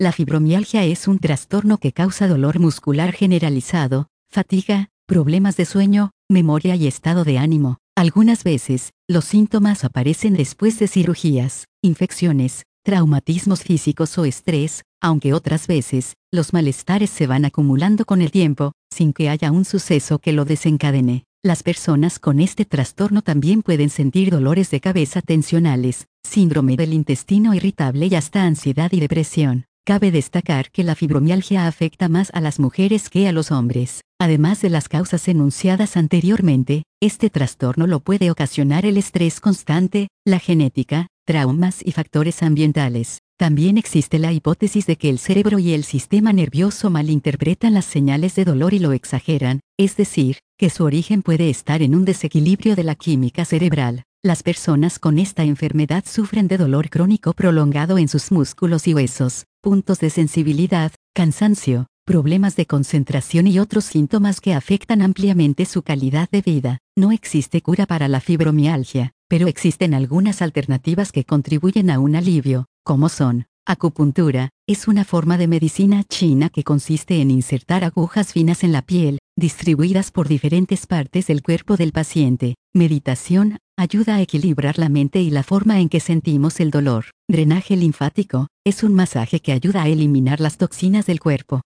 La fibromialgia es un trastorno que causa dolor muscular generalizado, fatiga, problemas de sueño, memoria y estado de ánimo. Algunas veces, los síntomas aparecen después de cirugías, infecciones, traumatismos físicos o estrés, aunque otras veces, los malestares se van acumulando con el tiempo, sin que haya un suceso que lo desencadene. Las personas con este trastorno también pueden sentir dolores de cabeza tensionales, síndrome del intestino irritable y hasta ansiedad y depresión. Cabe destacar que la fibromialgia afecta más a las mujeres que a los hombres. Además de las causas enunciadas anteriormente, este trastorno lo puede ocasionar el estrés constante, la genética, traumas y factores ambientales. También existe la hipótesis de que el cerebro y el sistema nervioso malinterpretan las señales de dolor y lo exageran, es decir, que su origen puede estar en un desequilibrio de la química cerebral. Las personas con esta enfermedad sufren de dolor crónico prolongado en sus músculos y huesos, puntos de sensibilidad, cansancio, problemas de concentración y otros síntomas que afectan ampliamente su calidad de vida. No existe cura para la fibromialgia, pero existen algunas alternativas que contribuyen a un alivio, como son: acupuntura, es una forma de medicina china que consiste en insertar agujas finas en la piel, distribuidas por diferentes partes del cuerpo del paciente. Meditación, ayuda a equilibrar la mente y la forma en que sentimos el dolor. Drenaje linfático, es un masaje que ayuda a eliminar las toxinas del cuerpo.